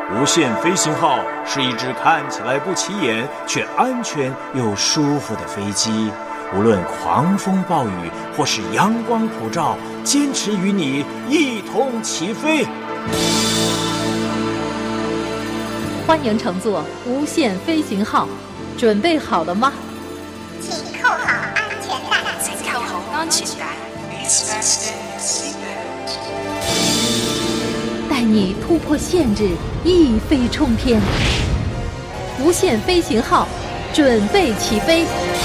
无限飞行号是一只看起来不起眼却安全又舒服的飞机，无论狂风暴雨或是阳光普照，坚持与你一同起飞。 欢迎乘坐无限飞行号，准备好了吗？ 请扣好安全带。 请扣好安全帶。 带你突破限制，一飞冲天。无限飞行号，准备起飞。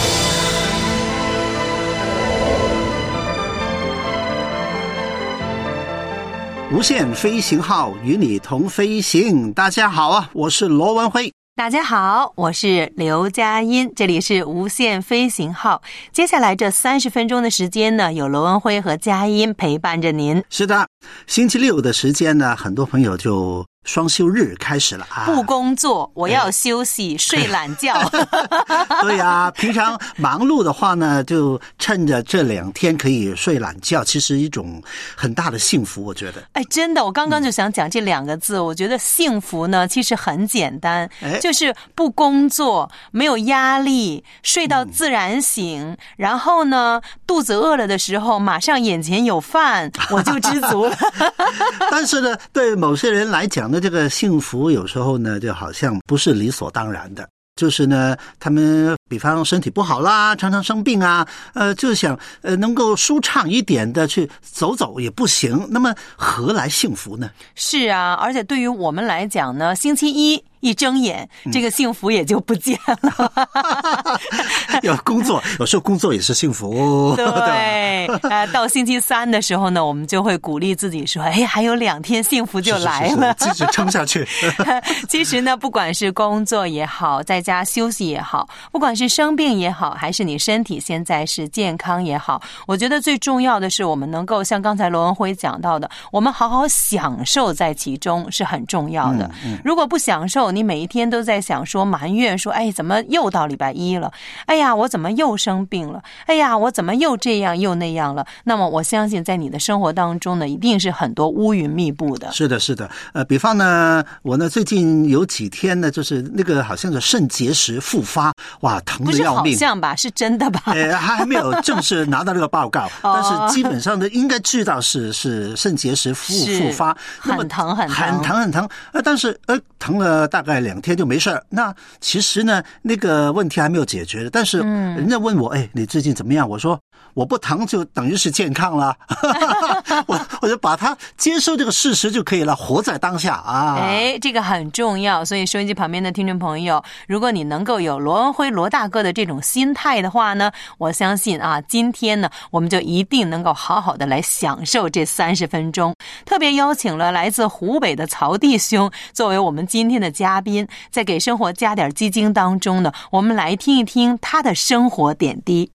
无限飞行号与你同飞行。大家好啊，我是罗文辉。 大家好，我是刘佳音，这里是无限飞行号。接下来这30分钟的时间呢，有罗文辉和佳音陪伴着您。 是的，星期六的时间呢，很多朋友就双休日开始了啊， 不工作，我要休息，睡懒觉。 对啊，平常忙碌的话呢，就趁着这2天可以睡懒觉，其实一种很大的幸福，我觉得。 哎，真的，我刚刚就想讲这2个字，我觉得幸福呢，其实很简单，就是不工作，没有压力，睡到自然醒，然后呢，肚子饿了的时候，马上眼前有饭，我就知足了。 但是呢，对某些人来讲呢，这个幸福有时候呢，就好像不是理所当然的。就是呢，他们比方身体不好啦，常常生病啊，就想能够舒畅一点的去走走也不行，那么何来幸福呢？ 是啊，而且对于我们来讲呢，星期一睁眼，这个幸福也就不见了。 有工作，有时候工作也是幸福。 对，到星期3的时候呢，我们就会鼓励自己说，哎，还有2天幸福就来了， 是，继续撑下去。 其实呢，不管是工作也好，在家休息也好，不管是生病也好，还是你身体现在是健康也好，我觉得最重要的是我们能够像刚才罗文辉讲到的，我们好好享受在其中是很重要的。如果不享受，你每一天都在想说埋怨说，哎，怎么又到礼拜1了？哎呀，我怎么又生病了？哎呀，我怎么又这样又那样了？那么我相信在你的生活当中呢，一定是很多乌云密布的。 是的，是的。比方呢，我呢最近有几天呢，就是那个好像是肾结石复发，哇，疼得要命。 不是好像吧？是真的吧？ 还没有正式拿到这个报告，但是基本上呢，应该知道是肾结石复发， 很疼很疼。但是疼了大概2天就没事。那其实呢，那个问题还没有解决的。但是人家问我，哎，你最近怎么样？我说我不疼就等于是健康了。我就把它接受这个事实就可以了，活在当下啊。 哎，这个很重要。所以收音机旁边的听众朋友，如果你能够有罗文辉罗大哥的这种心态的话呢，我相信啊，今天呢，我们就一定能够好好的来享受这30分钟。特别邀请了来自湖北的曹弟兄作为我们今天的嘉宾，在给生活加点鸡精当中呢，我们来听一听他的生活点滴。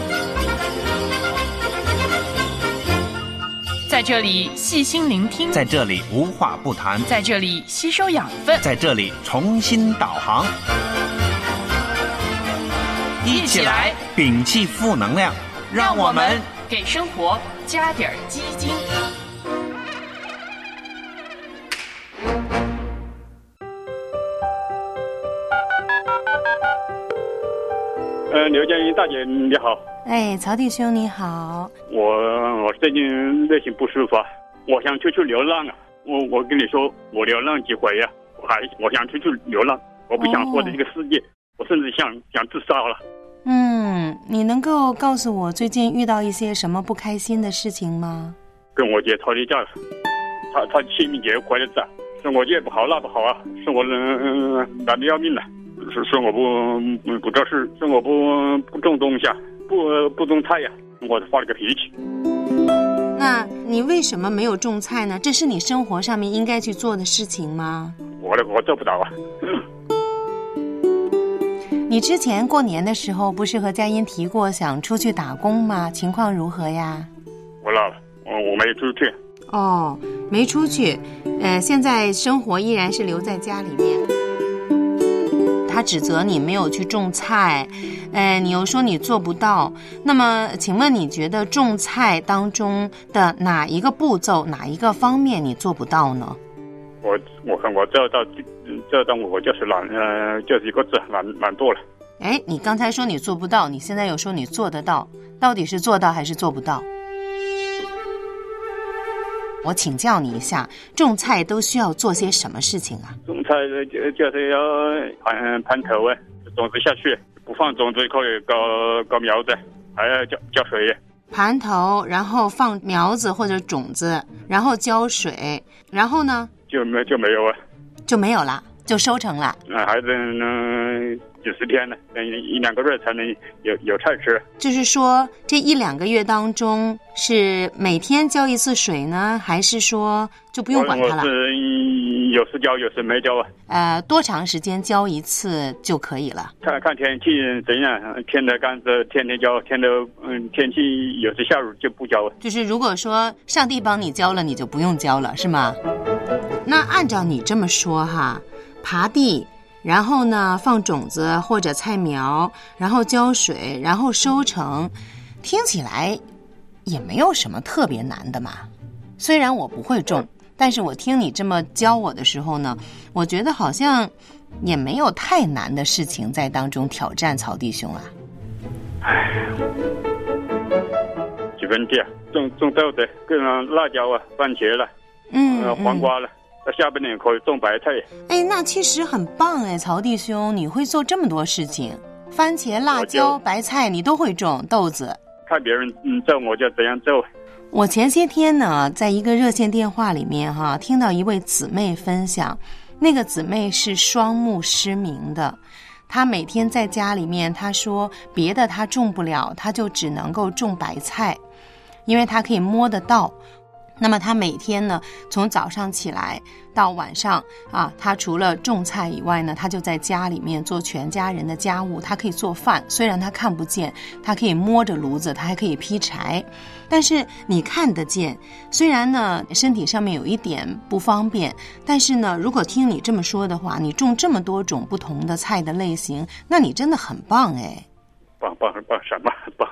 在这里细心聆听， 在这里无话不谈， 在这里吸收养分， 在这里重新导航，一起来摒弃负能量， 让我们给生活加点鸡精。 刘佳音大姐你好。 哎，曹弟兄你好。 我最近内心不舒服，我想出去流浪啊。我跟你说，我流浪几回呀，我想出去流浪，我不想活在这个世界，我甚至想自杀了。 你能够告诉我最近遇到一些什么不开心的事情吗？ 跟我姐吵架了，她清明节回来着，说我这不好那不好啊，说我懒得要命了。说我不做事，说我不种东西啊，不种菜呀，我发了个脾气。 那你为什么没有种菜呢？这是你生活上面应该去做的事情吗？ 我做不到啊。 你之前过年的时候不是和佳音提过想出去打工吗？情况如何呀？ 我老了，我没出去。 哦，没出去，现在生活依然是留在家里面。他指责你没有去种菜，你又说你做不到。那么请问你觉得种菜当中的哪一个步骤，哪一个方面你做不到呢？ 我这当我就是懒，就是一个字懒惰了。 哎，你刚才说你做不到，你现在又说你做得到，到底是做到还是做不到？我请教你一下，种菜都需要做些什么事情啊？ 种菜就是要盘头啊，种子下去，不放种子可以搞苗子，还要浇水。 盘头，然后放苗子或者种子，然后浇水，然后呢？就没有啊， 就没有了，就收成了。 还是几十天呢，1-2个月才能有菜吃。 就是说，这1-2个月当中是每天浇一次水呢，还是说就不用管它了？ 我是有时浇，有时没浇啊。多长时间浇一次就可以了？ 看天气怎样，天的干燥天天浇，天气有时下雨就不浇了。 就是如果说上帝帮你浇了，你就不用浇了，是吗？那按照你这么说哈，耙地，然后呢放种子或者菜苗，然后浇水，然后收成，听起来也没有什么特别难的嘛。虽然我不会种，但是我听你这么教我的时候呢，我觉得好像也没有太难的事情在当中挑战曹弟兄啊。 几分地种豆子，跟辣椒啊、番茄了，黄瓜了。下半年可以种白菜。 哎，那其实很棒哎，曹弟兄，你会做这么多事情，番茄、辣椒、白菜你都会种，豆子。 看别人种我就怎样种。 我前些天呢，在一个热线电话里面听到一位姊妹分享，那个姊妹是双目失明的，她每天在家里面，她说别的她种不了，她就只能够种白菜，因为她可以摸得到。那么他每天呢，从早上起来到晚上他除了种菜以外呢，他就在家里面做全家人的家务。他可以做饭，虽然他看不见，他可以摸着炉子，他还可以劈柴。但是你看得见，虽然呢身体上面有一点不方便，但是呢，如果听你这么说的话，你种这么多种不同的菜的类型，那你真的很棒哎！ 棒什么棒？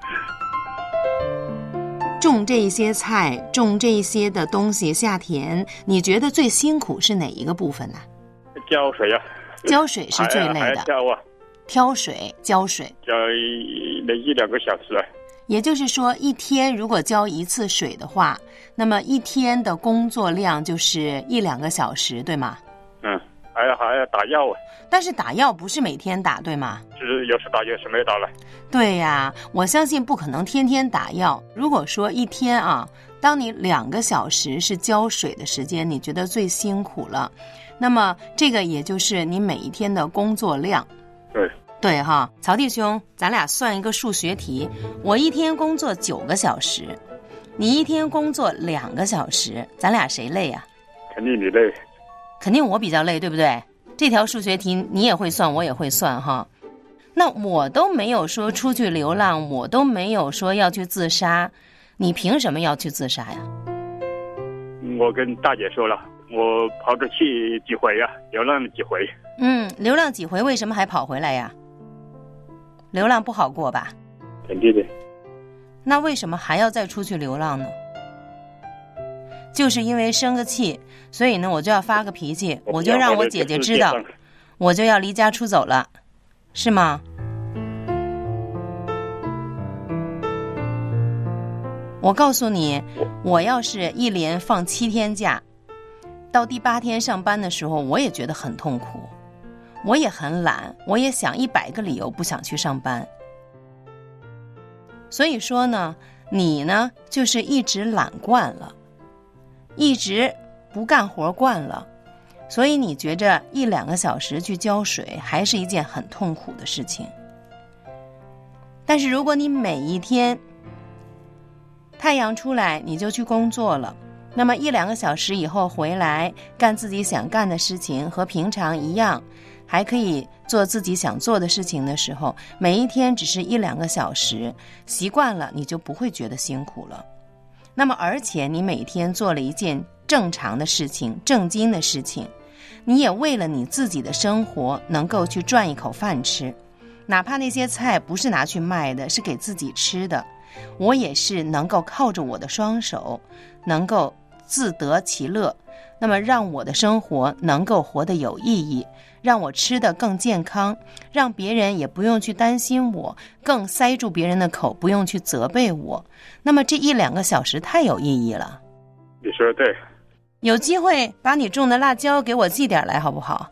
种这些菜，种这些的东西下田，你觉得最辛苦是哪一个部分呢？ 浇水啊， 浇水是最累的。挑水、浇水， 浇1-2个小时啊。 也就是说，一天如果浇一次水的话，那么一天的工作量就是1-2个小时，对吗？ 还要打药啊。 但是打药不是每天打，对吗？ 就是有时打，有时没打了。 对呀，我相信不可能天天打药。如果说一天当你2个小时是浇水的时间，你觉得最辛苦了，那么这个也就是你每一天的工作量。对哈，曹弟兄，咱俩算一个数学题，我一天工作9个小时，你一天工作2个小时，咱俩谁累啊？ 肯定你累。 肯定我比较累，对不对？这条数学题你也会算，我也会算哈。那我都没有说出去流浪，我都没有说要去自杀，你凭什么要去自杀呀？ 我跟大姐说了，我跑出去几回呀，流浪了几回。 流浪几回，为什么还跑回来呀？流浪不好过吧？ 肯定的。 那为什么还要再出去流浪呢？就是因为生个气，所以呢我就要发个脾气，我就让我姐姐知道，我就要离家出走了，是吗？我告诉你，我要是一连放7天假，到第8天上班的时候，我也觉得很痛苦，我也很懒，我也想100个理由不想去上班。所以说呢，你呢就是一直懒惯了，一直不干活惯了，所以你觉着1-2个小时去浇水还是一件很痛苦的事情。但是如果你每一天太阳出来你就去工作了，那么1-2个小时以后回来干自己想干的事情，和平常一样，还可以做自己想做的事情的时候，每一天只是1-2个小时，习惯了你就不会觉得辛苦了。那么而且你每天做了一件正常的事情，正经的事情，你也为了你自己的生活能够去赚一口饭吃，哪怕那些菜不是拿去卖的，是给自己吃的，我也是能够靠着我的双手能够自得其乐， 那么让我的生活能够活得有意义，让我吃得更健康，让别人也不用去担心我，更塞住别人的口，不用去责备我。那么这1-2个小时太有意义了。 你说的对。 有机会把你种的辣椒给我寄点来好不好？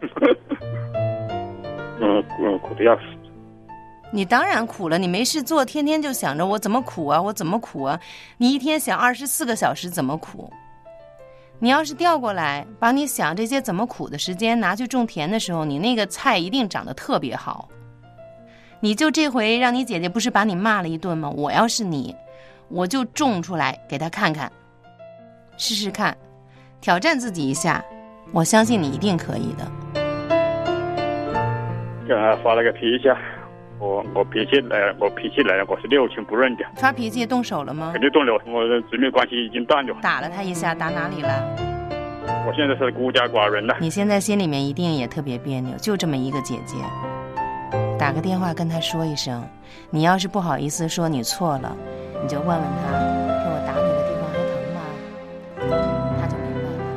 苦的要死。 你当然苦了，你没事做，天天就想着我怎么苦啊，我怎么苦啊，你一天想24个小时怎么苦。你要是调过来，把你想这些怎么苦的时间拿去种田的时候，你那个菜一定长得特别好。你就这回让你姐姐不是把你骂了一顿吗？我要是你，我就种出来给她看看，试试看，挑战自己一下，我相信你一定可以的。 发了个脾气，我脾气来了，我是六亲不认的。 发脾气动手了吗？ 肯定动了，我的姊妹关系已经断了。 打了他一下，打哪里了？ 我现在是孤家寡人了。 你现在心里面一定也特别别扭，就这么一个姐姐，打个电话跟她说一声。你要是不好意思说你错了，你就问问她，说我打你的地方还疼吗？她就明白了。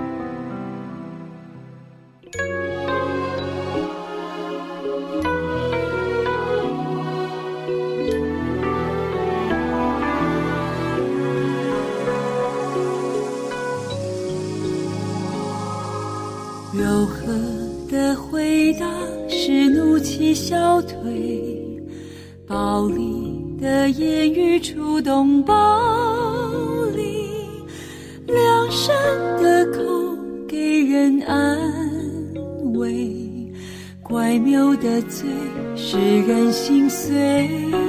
柔和的回答使怒气消退，暴力的言语触动暴力，良善的口给人安慰，乖谬的嘴使人心碎。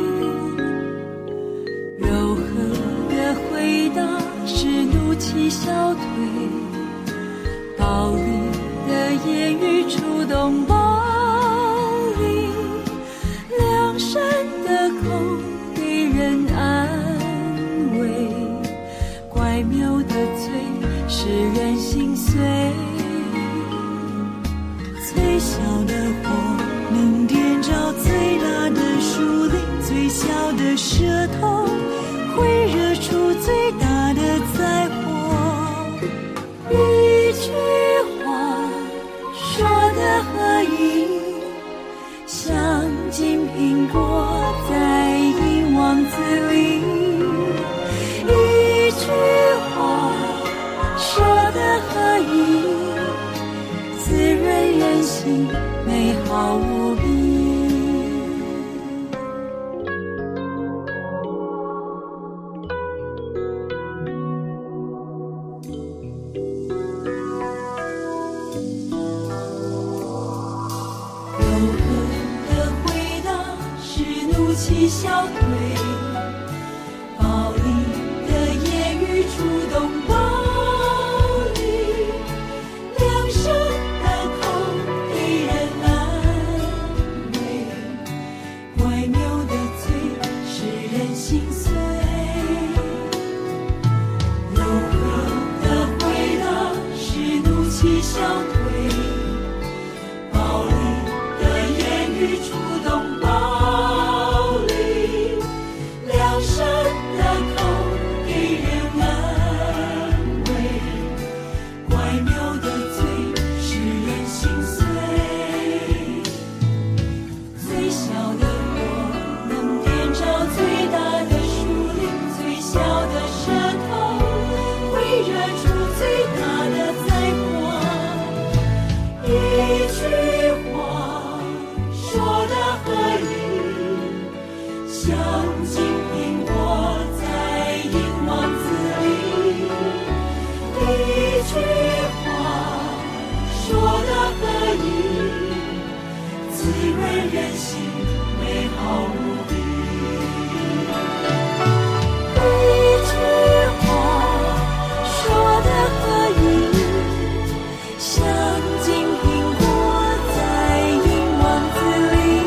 柔和的回答使怒气消退，暴力的言语触动暴力，良善的口给人安慰，乖谬的嘴使人心碎。最小的火能点着最大的树林，最小的舌头会惹出最大的灾祸。一句说的合意，像金苹果在银网子里。一句话说的合意，滋润人心，美好无比。气消退，暴力的言语触动暴力，良善的口给人安慰，乖谬的嘴使人心碎。柔和的回答使怒气消退，暴力的言语触动暴力，人心美好无比。一句话说得合意，像金苹果在银网子里。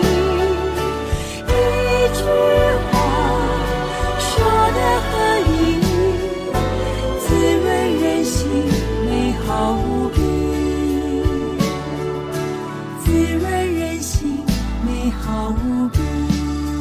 一句话说得合意，滋润人心美好无比。滋润人心美好无比。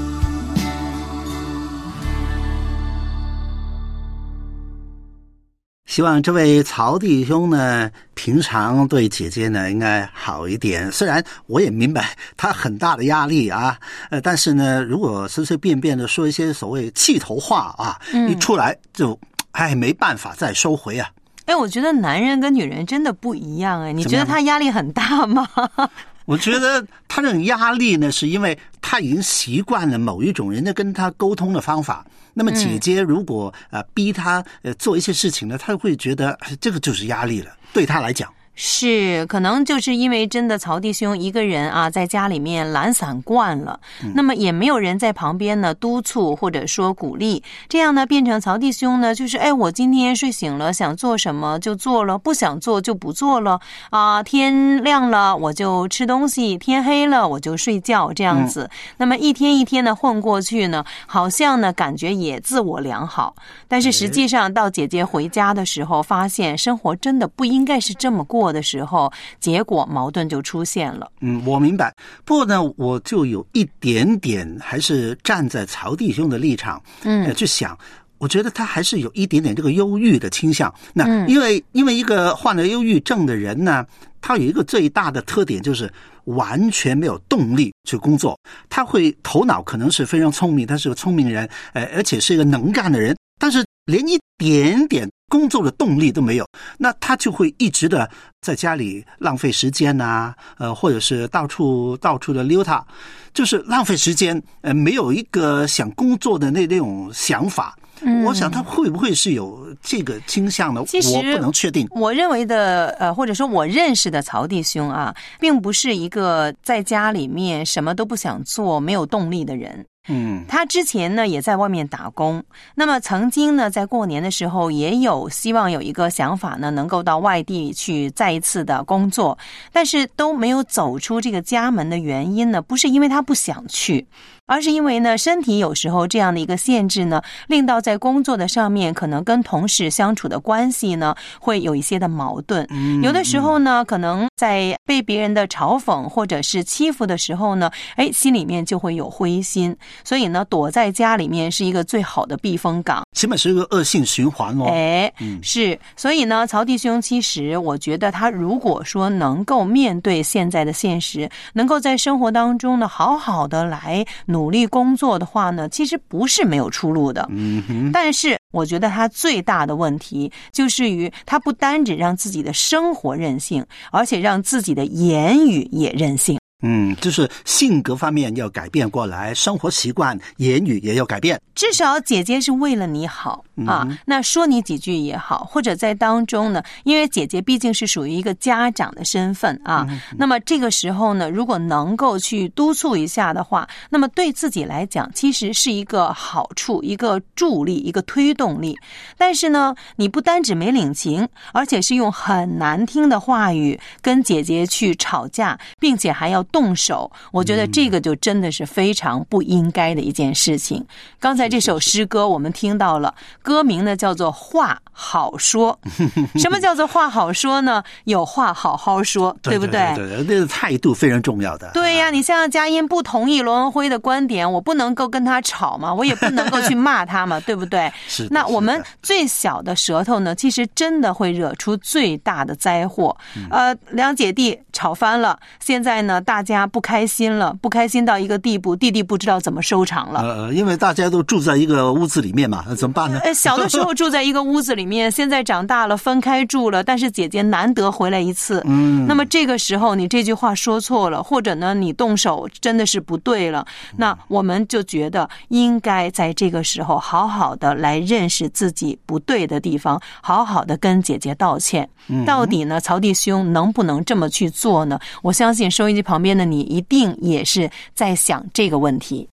希望这位曹弟兄呢，平常对姐姐呢应该好一点。虽然我也明白他很大的压力啊，但是呢，如果随随便便的说一些所谓气头话啊，一出来就没办法再收回啊。 我觉得男人跟女人真的不一样你觉得他压力很大吗？ 我觉得他这种压力呢，是因为他已经习惯了某一种人家跟他沟通的方法。那么姐姐如果逼他做一些事情呢，他会觉得这个就是压力了，对他来讲。 是，可能就是因为真的曹弟兄一个人在家里面懒散惯了，那么也没有人在旁边呢督促或者说鼓励，这样呢变成曹弟兄呢就是我今天睡醒了想做什么就做了，不想做就不做了天亮了我就吃东西，天黑了我就睡觉，这样子那么一天一天的混过去呢，好像呢感觉也自我良好，但是实际上到姐姐回家的时候，发现生活真的不应该是这么过的时候，结果矛盾就出现了。 我明白。不过呢，我就有一点点还是站在曹弟兄的立场，去想，我觉得他还是有一点点这个忧郁的倾向。那因为一个患了忧郁症的人呢，他有一个最大的特点就是完全没有动力去工作。他会头脑可能是非常聪明，他是个聪明人，而且是一个能干的人，但是连一点点工作的动力都没有，那他就会一直的在家里浪费时间或者是到处的溜达，就是浪费时间，没有一个想工作的那种想法。我想他会不会是有这个倾向呢？我不能确定。 我认为的或者说我认识的曹弟兄并不是一个在家里面什么都不想做、没有动力的人。他之前呢也在外面打工，那么曾经呢在过年的时候也有希望有一个想法呢，能够到外地去再一次的工作，但是都没有走出这个家门的原因呢，不是因为他不想去，而是因为呢身体有时候这样的一个限制呢，令到在工作的上面可能跟同事相处的关系呢会有一些的矛盾。有的时候呢可能在被别人的嘲讽或者是欺负的时候呢，心里面就会有灰心，所以呢躲在家里面是一个最好的避风港， 起码是一个恶性循环是。所以呢曹弟兄其实我觉得他如果说能够面对现在的现实，能够在生活当中呢好好的来努力工作的话呢，其实不是没有出路的。但是我觉得他最大的问题就是于他不单只让自己的生活任性，而且让自己的言语也任性。 就是性格方面要改变过来，生活习惯、言语也要改变。 至少姐姐是为了你好那说你几句也好，或者在当中呢，因为姐姐毕竟是属于一个家长的身份那么这个时候呢，如果能够去督促一下的话，那么对自己来讲其实是一个好处，一个助力，一个推动力。但是呢，你不单只没领情，而且是用很难听的话语跟姐姐去吵架，并且还要动手，我觉得这个就真的是非常不应该的一件事情。刚才这首诗歌我们听到了，歌名呢叫做话好说。什么叫做话好说呢？有话好好说，对不对？ 对，那个态度非常重要的。 对呀，你像佳音不同意罗文辉的观点，我不能够跟他吵嘛，我也不能够去骂他嘛，对不对？ 是。 那我们最小的舌头呢，其实真的会惹出最大的灾祸。两姐弟吵翻了，现在呢大家不开心了，不开心到一个地步，弟弟不知道怎么收场了。 因为大家都住在一个屋子里面嘛，那怎么办呢？ 小的时候住在一个屋子里面，现在长大了分开住了，但是姐姐难得回来一次。那么这个时候你这句话说错了，或者呢你动手真的是不对了，那我们就觉得应该在这个时候好好的来认识自己不对的地方，好好的跟姐姐道歉。到底呢曹弟兄能不能这么去做呢？我相信收音机旁边的你一定也是在想这个问题。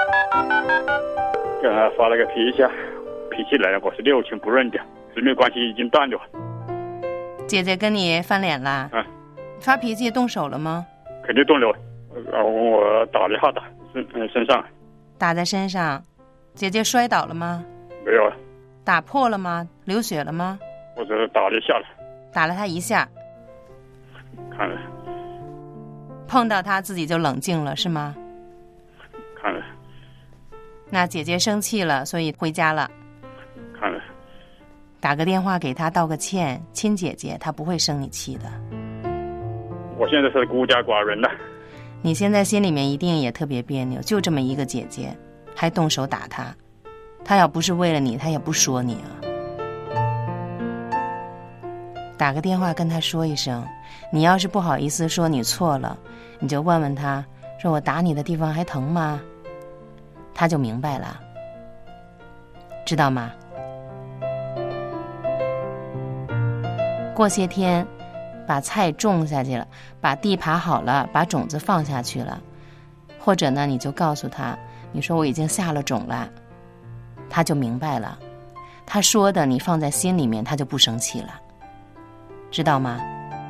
跟他发了个脾气来了，我是六亲不认的，姊妹关系已经断了。 姐姐跟你翻脸啦？发脾气动手了吗？ 肯定动了，我打了一下身上。 打在身上？姐姐摔倒了吗？ 没有。 打破了吗？流血了吗？ 我只是打了一下了。 打了他一下。 看了。 碰到他自己就冷静了是吗？ 看了。 那姐姐生气了，所以回家了。 看了。 打个电话给他道个歉，亲姐姐，他不会生你气的。 我现在是孤家寡人了。 你现在心里面一定也特别别扭，就这么一个姐姐，还动手打他，他要不是为了你，他也不说你啊。打个电话跟他说一声，你要是不好意思说你错了，你就问问他，说我打你的地方还疼吗？他就明白了，知道吗？过些天把菜种下去了，把地耙好了，把种子放下去了，或者呢你就告诉他，你说我已经下了种了，他就明白了，他说的你放在心里面，他就不生气了，知道吗？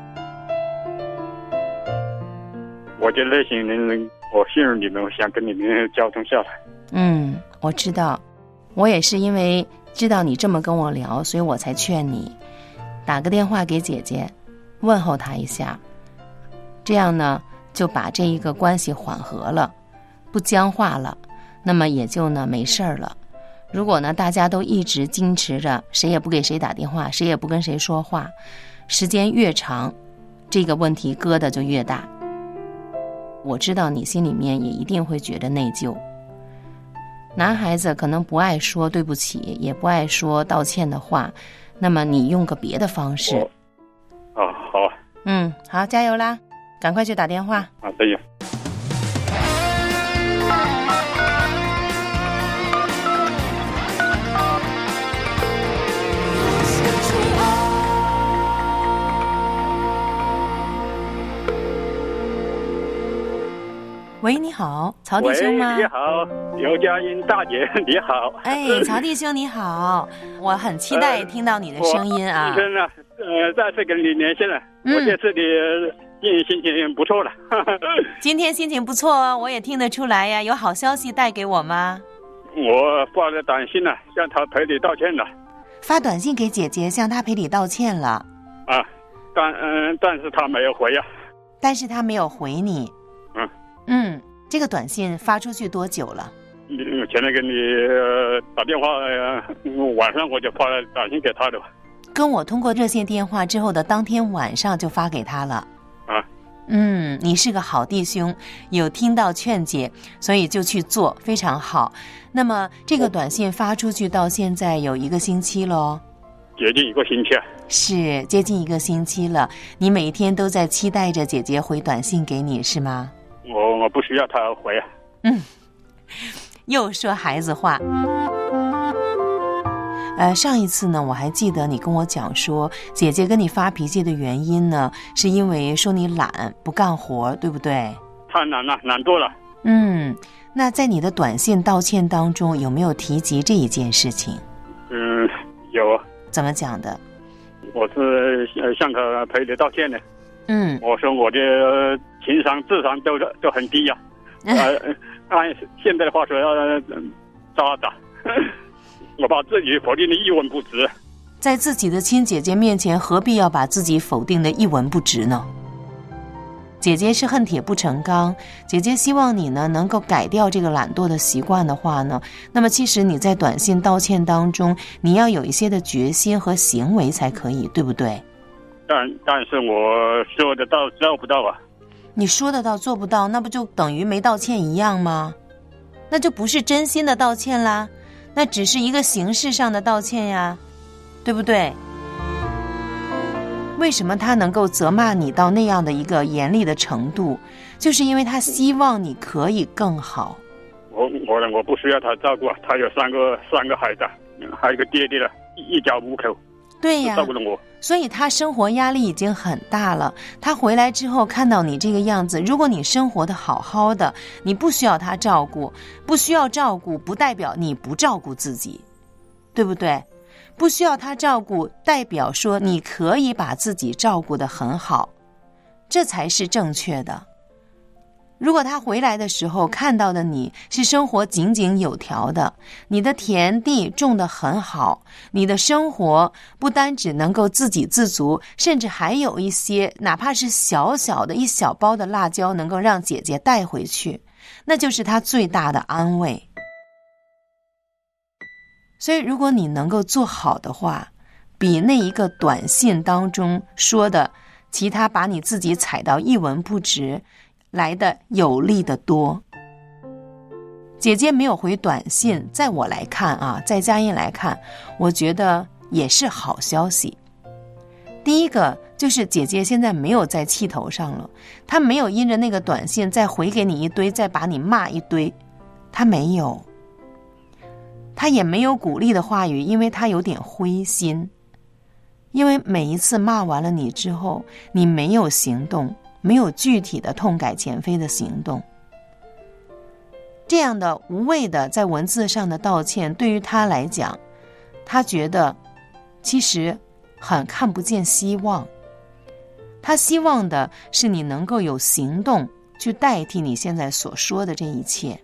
我这类型人，我信任你们，我想跟你们交通下来。 我知道，我也是因为知道你这么跟我聊，所以我才劝你打个电话给姐姐，问候她一下，这样呢就把这一个关系缓和了，不僵化了，那么也就呢没事了。如果呢大家都一直矜持着，谁也不给谁打电话，谁也不跟谁说话，时间越长，这个问题疙瘩就越大。我知道你心里面也一定会觉得内疚。男孩子可能不爱说对不起，也不爱说道歉的话，那么你用个别的方式。 好啊。 好，加油啦，赶快去打电话。 啊，对呀。 喂，你好，曹弟兄吗？ 喂，你好，刘佳音大姐，你好。 曹弟兄你好，我很期待听到你的声音啊。 今天呢，再次跟你连线了。我这次的心情不错了。 今天心情不错哦，我也听得出来呀。有好消息带给我吗？ 我发了短信了，向他赔礼道歉了。 发短信给姐姐，向她赔礼道歉了。 啊，但是他没有回呀。 但是他没有回你。这个短信发出去多久了？ 前天跟你打电话，晚上我就发了短信给他的。 跟我通过热线电话之后的当天晚上就发给他了。 啊。 你是个好弟兄，有听到劝解，所以就去做，非常好。那么这个短信发出去到现在有1个星期咯。 接近1个星期啊。 是，接近1个星期了。你每天都在期待着姐姐回短信给你是吗？ 我不需要他回啊。 又说孩子话。上一次呢，我还记得你跟我讲说，姐姐跟你发脾气的原因呢，是因为说你懒，不干活，对不对？ 太懒了，懒惰了。 那在你的短信道歉当中，有没有提及这一件事情？ 有啊。 怎么讲的？ 我是向他赔礼道歉的。我说我的情商智商都很低呀。按现在的话说要渣打。我把自己否定的一文不值。 在自己的亲姐姐面前，何必要把自己否定的一文不值呢？姐姐是恨铁不成钢，姐姐希望你呢能够改掉这个懒惰的习惯的话呢，那么其实你在短信道歉当中，你要有一些的决心和行为才可以，对不对？ 但是我说得到做不到啊。 你说得到做不到，那不就等于没道歉一样吗？那就不是真心的道歉啦，那只是一个形式上的道歉呀，对不对？为什么他能够责骂你到那样的一个严厉的程度，就是因为他希望你可以更好。 我不需要他照顾，他有三个孩子，还有一个爹爹了，一家5口。 对呀， 照顾了我， 所以他生活压力已经很大了。他回来之后看到你这个样子，如果你生活的好好的，你不需要他照顾，不需要照顾不代表你不照顾自己，对不对？不需要他照顾代表说你可以把自己照顾得很好，这才是正确的。如果他回来的时候看到的你是生活井井有条的，你的田地种得很好，你的生活不单只能够自给自足，甚至还有一些哪怕是小小的一小包的辣椒能够让姐姐带回去，那就是他最大的安慰。所以如果你能够做好的话， 比那一个短信当中说的其他把你自己踩到一文不值来的有力的多。姐姐没有回短信，在我来看啊，在佳音来看，我觉得也是好消息。第一个就是姐姐现在没有在气头上了，她没有因着那个短信再回给你一堆，再把你骂一堆，她没有。她也没有鼓励的话语，因为她有点灰心。因为每一次骂完了你之后，你没有行动，没有具体的痛改前非的行动。这样的无谓的在文字上的道歉，对于他来讲，他觉得其实很看不见希望。他希望的是你能够有行动去代替你现在所说的这一切。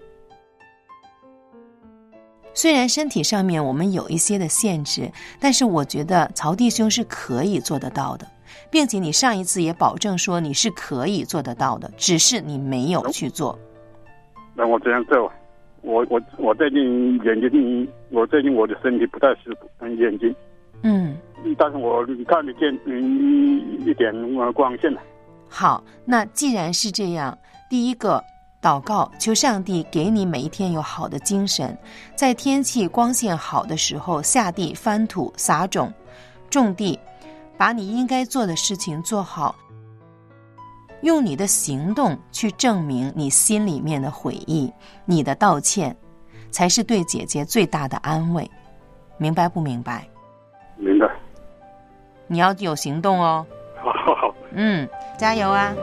虽然身体上面我们有一些的限制，但是我觉得曹弟兄是可以做得到的，并且你上一次也保证说你是可以做得到的，只是你没有去做。 那我这样做，我最近我的身体不太舒服，眼睛，但是我看得见一点光线了。 好，那既然是这样，第一个祷告，求上帝给你每一天有好的精神，在天气光线好的时候下地翻土撒种种地，把你应该做的事情做好，用你的行动去证明你心里面的悔意，你的道歉才是对姐姐最大的安慰。明白不明白？ 明白。 你要有行动哦。 好。 加油啊。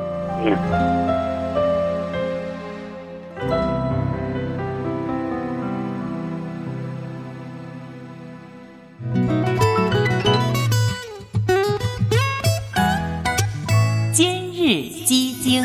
今日基经。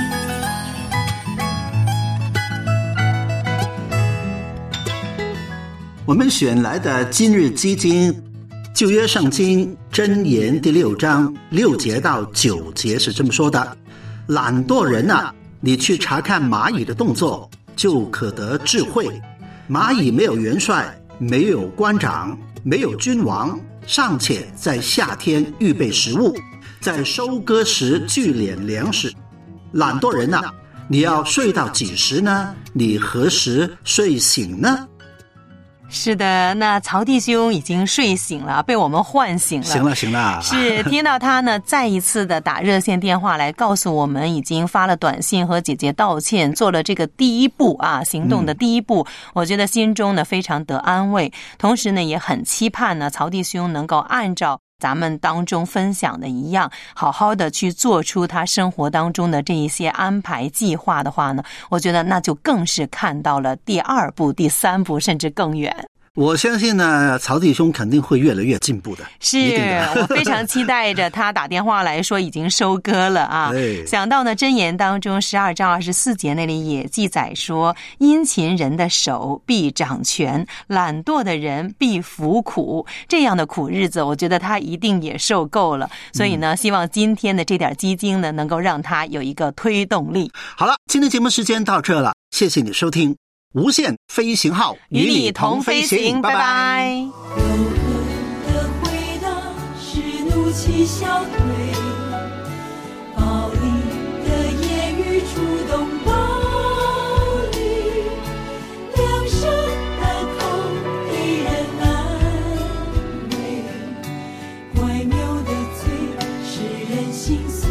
我们选来的今日基经，旧约圣经箴言第6章6节到9节是这么说的：懒惰人啊，你去查看蚂蚁的动作，就可得智慧。蚂蚁没有元帅，没有官长，没有君王，尚且在夏天预备食物，在收割时聚敛粮食。懒惰人啊，你要睡到几时呢？你何时睡醒呢？ 是的，那曹弟兄已经睡醒了，被我们唤醒了。 行了。 是听到他呢再一次的打热线电话来告诉我们，已经发了短信和姐姐道歉，做了这个第一步啊，行动的第一步。我觉得心中呢非常得安慰，同时呢也很期盼呢曹弟兄能够按照咱们当中分享的一样，好好的去做出他生活当中的这一些安排计划的话呢，我觉得那就更是看到了第2步、第3步，甚至更远。 我相信呢，曹弟兄肯定会越来越进步的。 是，我非常期待着他打电话来说已经收割了啊。想到呢，箴言当中12章24节那里也记载说，殷勤人的手必掌权，懒惰的人必服苦。这样的苦日子，我觉得他一定也受够了。所以呢，希望今天的这点基金呢，能够让他有一个推动力。 好了，今天节目时间到这了，谢谢你收听无限飞行号， 与你同飞行，拜拜。 柔和的回答是怒气消退，暴力的言语触动暴力，良善的口给人安慰，乖谬的嘴使人心碎。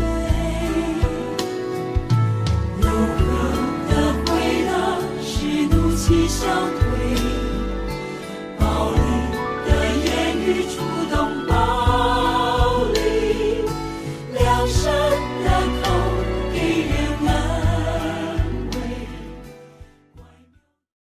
柔和的回答是怒气消退，暴力的言语触